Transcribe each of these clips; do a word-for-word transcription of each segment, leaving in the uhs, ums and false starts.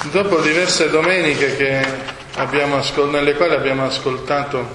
Dopo diverse domeniche che abbiamo ascol- nelle quali abbiamo ascoltato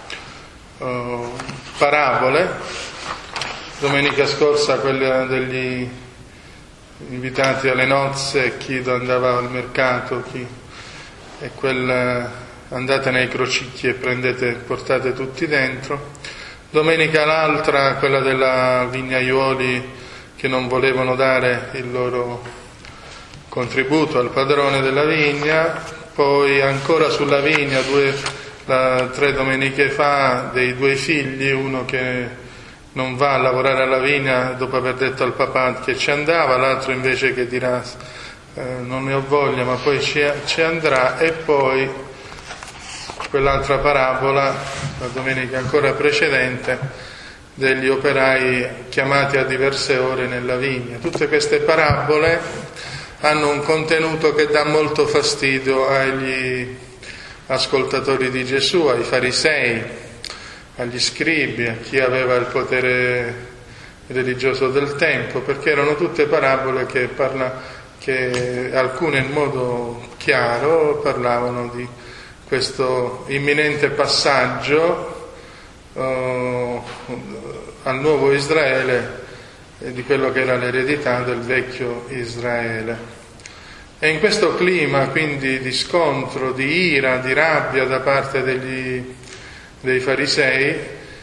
uh, parabole, domenica scorsa quella degli invitati alle nozze, chi andava al mercato, chi e quella andate nei crocicchi e prendete, portate tutti dentro. Domenica l'altra, quella della vignaiuoli che non volevano dare il loro contributo al padrone della vigna. Poi ancora sulla vigna, due, la, tre domeniche fa, dei due figli, uno che non va a lavorare alla vigna dopo aver detto al papà che ci andava, l'altro invece che dirà eh, non ne ho voglia ma poi ci, ci andrà. E poi quell'altra parabola, la domenica ancora precedente, degli operai chiamati a diverse ore nella vigna. Tutte queste parabole hanno un contenuto che dà molto fastidio agli ascoltatori di Gesù, ai farisei, agli scribi, a chi aveva il potere religioso del tempo, perché erano tutte parabole che, parla, che alcune in modo chiaro parlavano di questo imminente passaggio uh, al nuovo Israele, di quello che era l'eredità del vecchio Israele. E in questo clima quindi di scontro, di ira, di rabbia da parte degli, dei farisei,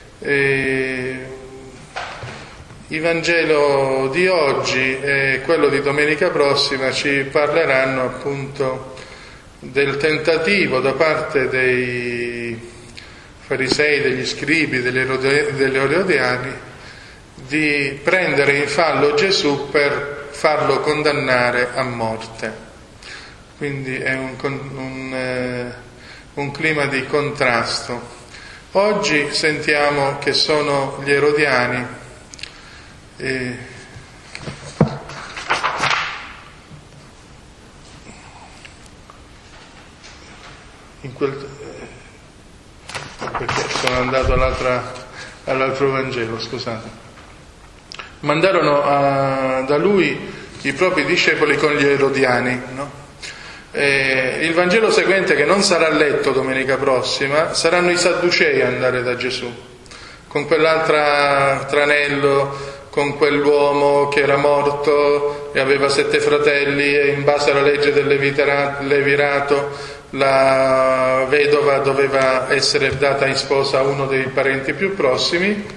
eh, il Vangelo di oggi e quello di domenica prossima ci parleranno appunto del tentativo da parte dei farisei, degli scribi, degli erodiani di prendere in fallo Gesù per farlo condannare a morte. Quindi è un, un, eh, un clima di contrasto. Oggi sentiamo che sono gli erodiani e in quel, eh, perché sono andato all'altra, all'altro Vangelo, scusate. Mandarono a, da lui i propri discepoli con gli erodiani, no? E il Vangelo seguente, che non sarà letto domenica prossima, saranno i Sadducei a andare da Gesù, con quell'altro tranello, con quell'uomo che era morto e aveva sette fratelli e in base alla legge del levirato la vedova doveva essere data in sposa a uno dei parenti più prossimi.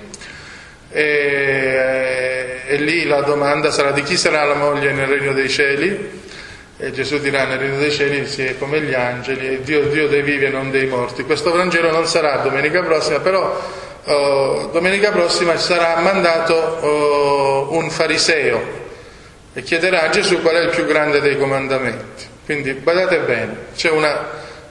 E, e lì la domanda sarà: di chi sarà la moglie nel regno dei cieli? E Gesù dirà: nel regno dei cieli si è come gli angeli, e Dio, Dio dei vivi e non dei morti. Questo Vangelo non sarà domenica prossima, però oh, domenica prossima sarà mandato oh, un fariseo e chiederà a Gesù qual è il più grande dei comandamenti. Quindi badate bene, c'è una,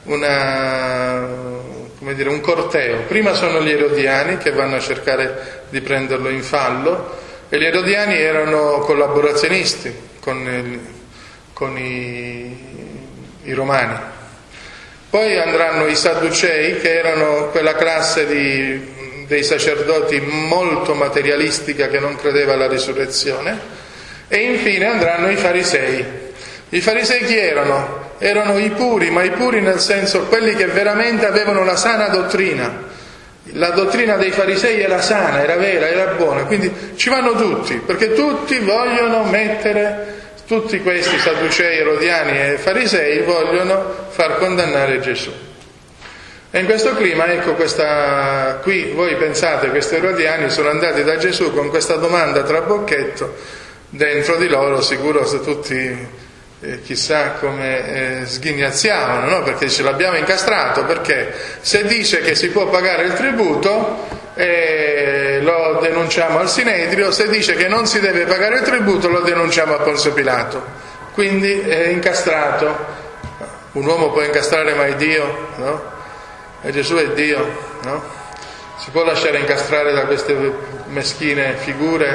una come dire, un corteo. Prima sono gli erodiani che vanno a cercare di prenderlo in fallo, e gli erodiani erano collaborazionisti con, il, con i, i romani. Poi andranno i Sadducei, che erano quella classe di, dei sacerdoti molto materialistica che non credeva alla risurrezione, e infine andranno i farisei. I farisei chi erano? Erano i puri, ma i puri nel senso quelli che veramente avevano la sana dottrina. La dottrina dei farisei era sana, era vera, era buona, quindi ci vanno tutti, perché tutti vogliono mettere, tutti questi Sadducei, erodiani e farisei vogliono far condannare Gesù. E in questo clima, ecco, questa, qui voi pensate, questi erodiani sono andati da Gesù con questa domanda trabocchetto dentro di loro, sicuro se tutti Eh, chissà come eh, sghignazzavano, no? Perché ce l'abbiamo incastrato, perché se dice che si può pagare il tributo eh, lo denunciamo al Sinedrio, se dice che non si deve pagare il tributo lo denunciamo a Ponzio Pilato. Quindi è incastrato. Un uomo può incastrare mai Dio, no? E Gesù è Dio, no? Si può lasciare incastrare da queste meschine figure?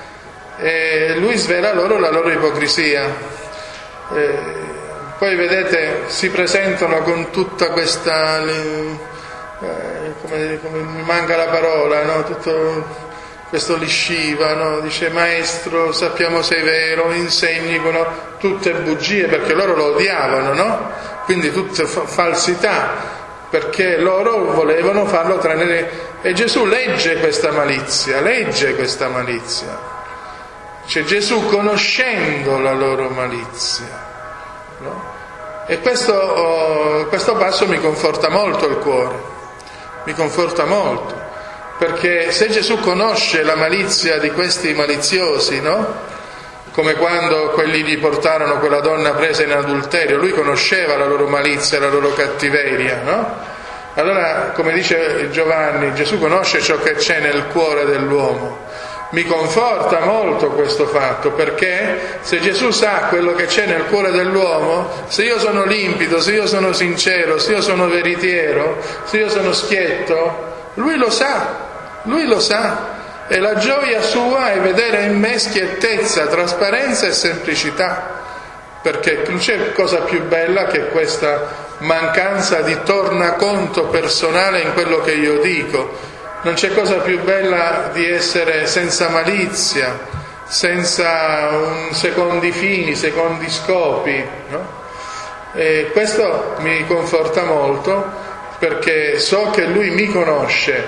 E lui svela loro la loro ipocrisia. Eh, poi vedete, si presentano con tutta questa eh, come, come mi manca la parola, no? Tutto questo li sciva, no? Dice: maestro, sappiamo sei vero, insegni, no? Tutte bugie, perché loro lo odiavano, no? Quindi tutte fa- falsità, perché loro volevano farlo tranne. E Gesù legge questa malizia, legge questa malizia. Cioè Gesù, conoscendo la loro malizia, no? E questo, oh, questo passo mi conforta molto il cuore, mi conforta molto, perché se Gesù conosce la malizia di questi maliziosi, no? Come quando quelli gli portarono quella donna presa in adulterio, lui conosceva la loro malizia, la loro cattiveria, no? Allora, come dice Giovanni, Gesù conosce ciò che c'è nel cuore dell'uomo. Mi conforta molto questo fatto, perché se Gesù sa quello che c'è nel cuore dell'uomo, se io sono limpido, se io sono sincero, se io sono veritiero, se io sono schietto, lui lo sa, lui lo sa, e la gioia sua è vedere in me schiettezza, trasparenza e semplicità, perché non c'è cosa più bella che questa mancanza di tornaconto personale in quello che io dico. Non c'è cosa più bella di essere senza malizia, senza un secondi fini, secondi scopi, no? E questo mi conforta molto, perché so che lui mi conosce.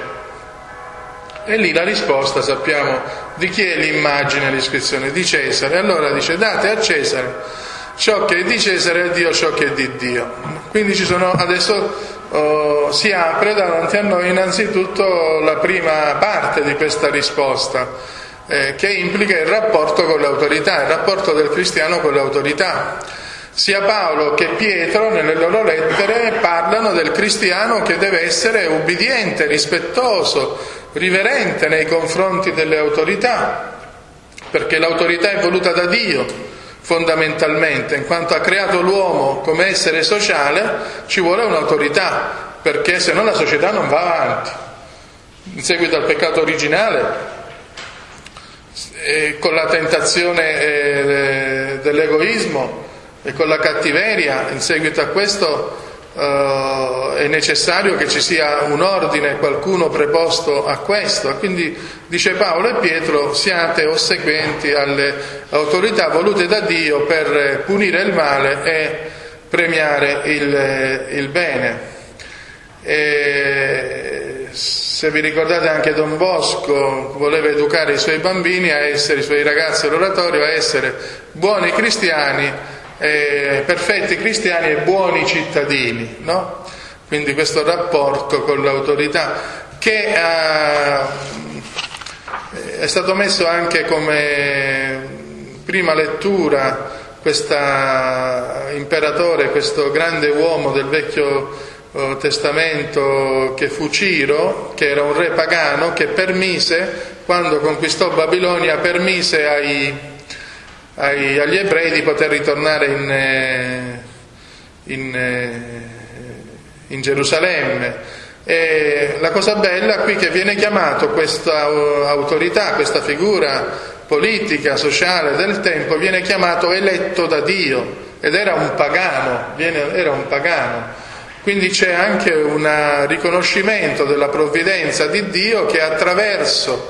E lì la risposta, sappiamo di chi è l'immagine, l'iscrizione di Cesare. Allora dice: date a Cesare ciò che è di Cesare e a Dio ciò che è di Dio. Quindi ci sono adesso oh, si apre davanti a noi innanzitutto la prima parte di questa risposta, eh, che implica il rapporto con l'autorità, il rapporto del cristiano con l'autorità. Sia Paolo che Pietro nelle loro lettere parlano del cristiano che deve essere ubbidiente, rispettoso, riverente nei confronti delle autorità, perché l'autorità è voluta da Dio fondamentalmente, in quanto ha creato l'uomo come essere sociale, ci vuole un'autorità, perché se no la società non va avanti. In seguito al peccato originale, e con la tentazione eh, dell'egoismo e con la cattiveria, in seguito a questo Uh, è necessario che ci sia un ordine, qualcuno preposto a questo. Quindi dice Paolo e Pietro: siate ossequienti alle autorità volute da Dio per punire il male e premiare il, il bene. E se vi ricordate, anche Don Bosco voleva educare i suoi bambini a essere, i suoi ragazzi all'oratorio, a essere buoni cristiani, Eh, perfetti cristiani e buoni cittadini, no? Quindi questo rapporto con l'autorità che eh, è stato messo anche come prima lettura, questo imperatore, questo grande uomo del Vecchio eh, Testamento che fu Ciro, che era un re pagano, che permise, quando conquistò Babilonia, permise ai Ai, agli ebrei di poter ritornare in, in, in Gerusalemme. E la cosa bella qui è che viene chiamato questa autorità, questa figura politica, sociale del tempo, viene chiamato eletto da Dio, ed era un pagano, viene, era un pagano. Quindi c'è anche un riconoscimento della provvidenza di Dio, che attraverso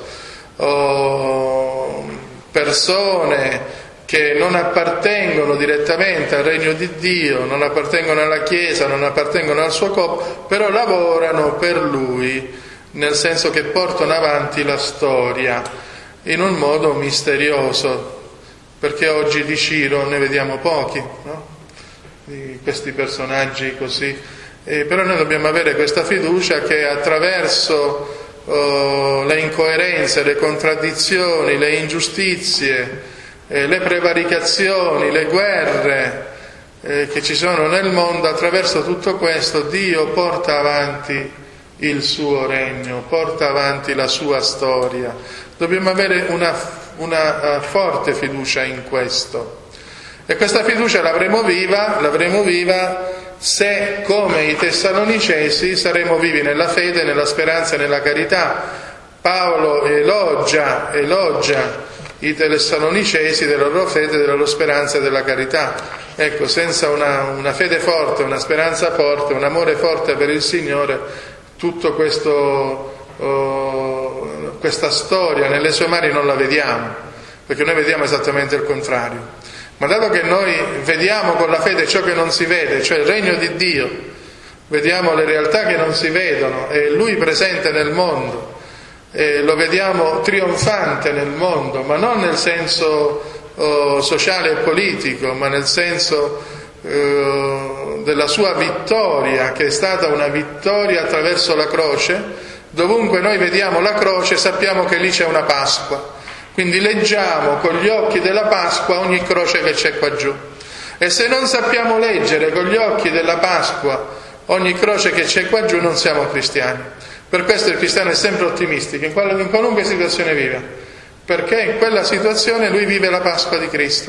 oh, persone che non appartengono direttamente al regno di Dio, non appartengono alla Chiesa, non appartengono al suo corpo, però lavorano per Lui, nel senso che portano avanti la storia in un modo misterioso, perché oggi di Ciro ne vediamo pochi, no? Di questi personaggi così. E però noi dobbiamo avere questa fiducia che attraverso oh, le incoerenze, le contraddizioni, le ingiustizie, Eh, le prevaricazioni, le guerre eh, che ci sono nel mondo, attraverso tutto questo Dio porta avanti il suo regno, porta avanti la sua storia. Dobbiamo avere una, una uh, forte fiducia in questo, e questa fiducia l'avremo viva, l'avremo viva se, come i Tessalonicesi, saremo vivi nella fede, nella speranza e nella carità. Paolo elogia, elogia i Tessalonicesi della loro fede, della loro speranza e della carità. Ecco, senza una, una fede forte, una speranza forte, un amore forte per il Signore, tutto questo oh, questa storia nelle sue mani non la vediamo, perché noi vediamo esattamente il contrario. Ma dato che noi vediamo con la fede ciò che non si vede, cioè il regno di Dio, vediamo le realtà che non si vedono, e Lui presente nel mondo, e lo vediamo trionfante nel mondo, ma non nel senso oh, sociale e politico, ma nel senso eh, della sua vittoria, che è stata una vittoria attraverso la croce. Dovunque noi vediamo la croce sappiamo che lì c'è una Pasqua, quindi leggiamo con gli occhi della Pasqua ogni croce che c'è qua giù. E se non sappiamo leggere con gli occhi della Pasqua ogni croce che c'è qua giù, non siamo cristiani. Per questo il cristiano è sempre ottimistico in qualunque situazione viva, perché in quella situazione lui vive la Pasqua di Cristo.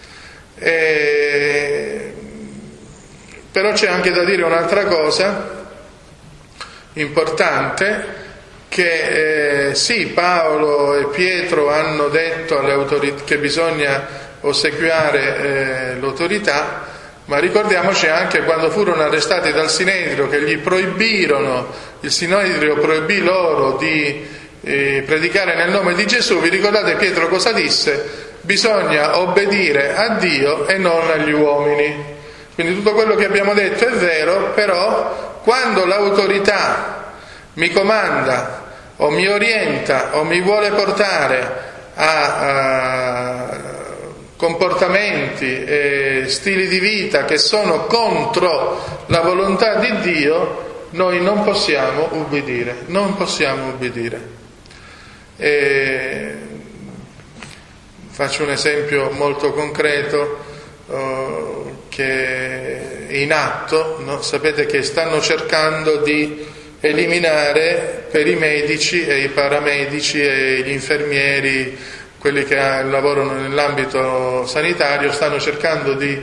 E... però c'è anche da dire un'altra cosa importante, che eh, sì, Paolo e Pietro hanno detto alle autorità che bisogna ossequiare eh, l'autorità, ma ricordiamoci anche quando furono arrestati dal Sinedrio, che gli proibirono, il Sinedrio proibì loro di eh, predicare nel nome di Gesù. Vi ricordate Pietro cosa disse? Bisogna obbedire a Dio e non agli uomini. Quindi tutto quello che abbiamo detto è vero, però quando l'autorità mi comanda o mi orienta o mi vuole portare a, a comportamenti e stili di vita che sono contro la volontà di Dio, noi non possiamo ubbidire, non possiamo ubbidire. E faccio un esempio molto concreto uh, che è in atto, no? Sapete che stanno cercando di eliminare per i medici e i paramedici e gli infermieri, quelli che lavorano nell'ambito sanitario, stanno cercando di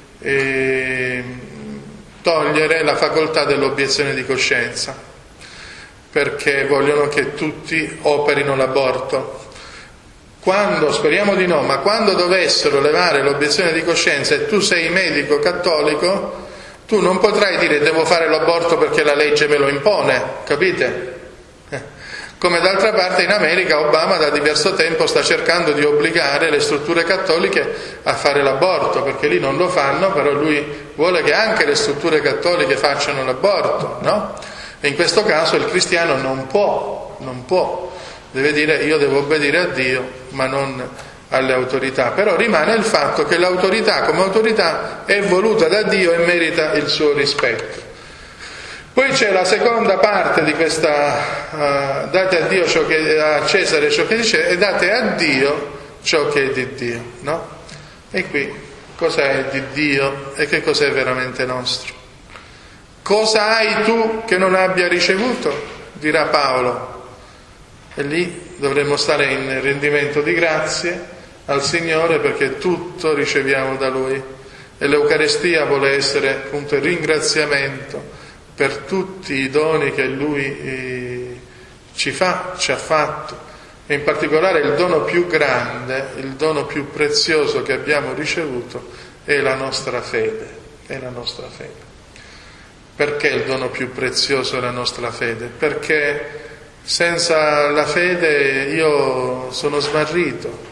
eh, togliere la facoltà dell'obiezione di coscienza, perché vogliono che tutti operino l'aborto. Quando, speriamo di no, ma quando dovessero levare l'obiezione di coscienza e tu sei medico cattolico, tu non potrai dire devo fare l'aborto perché la legge me lo impone, capite? Come d'altra parte in America Obama da diverso tempo sta cercando di obbligare le strutture cattoliche a fare l'aborto, perché lì non lo fanno, però lui vuole che anche le strutture cattoliche facciano l'aborto, no? E in questo caso il cristiano non può, non può, deve dire io devo obbedire a Dio ma non alle autorità. Però rimane il fatto che l'autorità come autorità è voluta da Dio e merita il suo rispetto. Poi c'è la seconda parte di questa uh, date a Dio ciò che a Cesare ciò che dice e date a Dio ciò che è di Dio, no? E qui cosa è di Dio e che cos'è veramente nostro? Cosa hai tu che non abbia ricevuto? Dirà Paolo. E lì dovremmo stare in rendimento di grazie al Signore, perché tutto riceviamo da Lui, e l'Eucaristia vuole essere appunto il ringraziamento per tutti i doni che Lui eh, ci fa, ci ha fatto, e in particolare il dono più grande, il dono più prezioso che abbiamo ricevuto è la nostra fede, è la nostra fede. Perché il dono più prezioso è la nostra fede? Perché senza la fede io sono smarrito.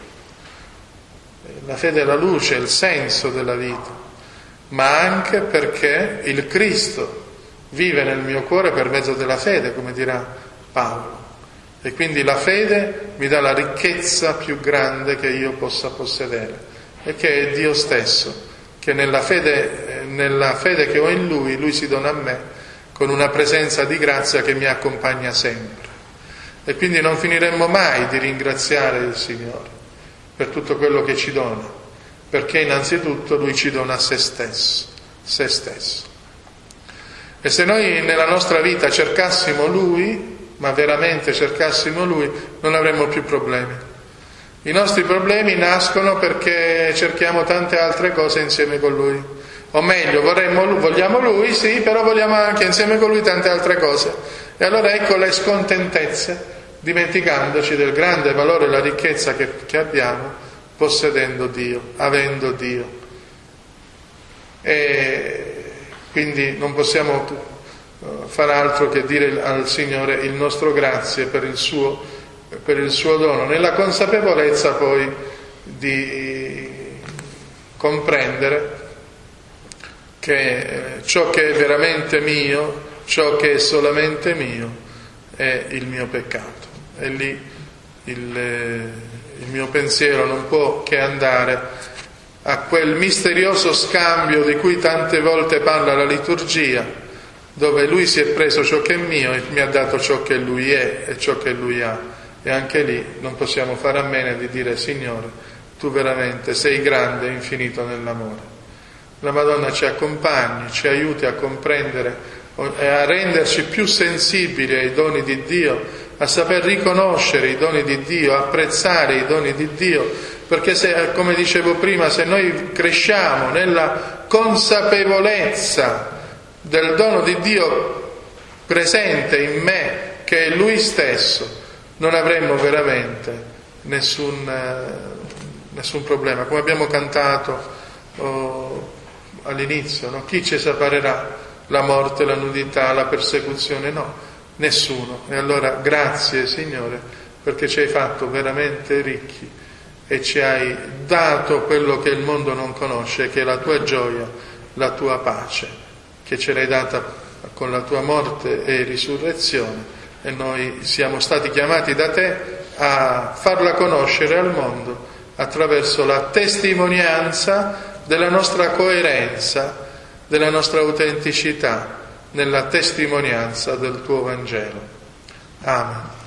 La fede è la luce, il senso della vita, ma anche perché il Cristo vive nel mio cuore per mezzo della fede, come dirà Paolo. E quindi la fede mi dà la ricchezza più grande che io possa possedere, e che è Dio stesso, che nella fede, nella fede che ho in Lui, Lui si dona a me con una presenza di grazia che mi accompagna sempre. E quindi non finiremmo mai di ringraziare il Signore per tutto quello che ci dona, perché innanzitutto Lui ci dona se stesso, se stesso. E se noi nella nostra vita cercassimo Lui, ma veramente cercassimo Lui, non avremmo più problemi. I nostri problemi nascono perché cerchiamo tante altre cose insieme con Lui. O meglio, vorremmo, vogliamo Lui, sì, però vogliamo anche insieme con Lui tante altre cose. E allora ecco le scontentezze, dimenticandoci del grande valore e la ricchezza che, che abbiamo possedendo Dio, avendo Dio. E quindi non possiamo far altro che dire al Signore il nostro grazie per il suo per il suo dono, nella consapevolezza poi di comprendere che ciò che è veramente mio, ciò che è solamente mio, è il mio peccato. E lì il, il mio pensiero non può che andare a quel misterioso scambio di cui tante volte parla la liturgia, dove lui si è preso ciò che è mio e mi ha dato ciò che lui è e ciò che lui ha. E anche lì non possiamo fare a meno di dire: Signore, tu veramente sei grande e infinito nell'amore. La Madonna ci accompagni, ci aiuti a comprendere e a renderci più sensibili ai doni di Dio, a saper riconoscere i doni di Dio, apprezzare i doni di Dio, perché se, come dicevo prima, se noi cresciamo nella consapevolezza del dono di Dio presente in me, che è Lui stesso, non avremmo veramente nessun, nessun problema. Come abbiamo cantato oh, all'inizio, no? Chi ci separerà? La morte, la nudità, la persecuzione? No, nessuno. E allora grazie Signore, perché ci hai fatto veramente ricchi e ci hai dato quello che il mondo non conosce, che è la tua gioia, la tua pace, che ce l'hai data con la tua morte e risurrezione, e noi siamo stati chiamati da te a farla conoscere al mondo attraverso la testimonianza della nostra coerenza, della nostra autenticità nella testimonianza del tuo Vangelo. Amen.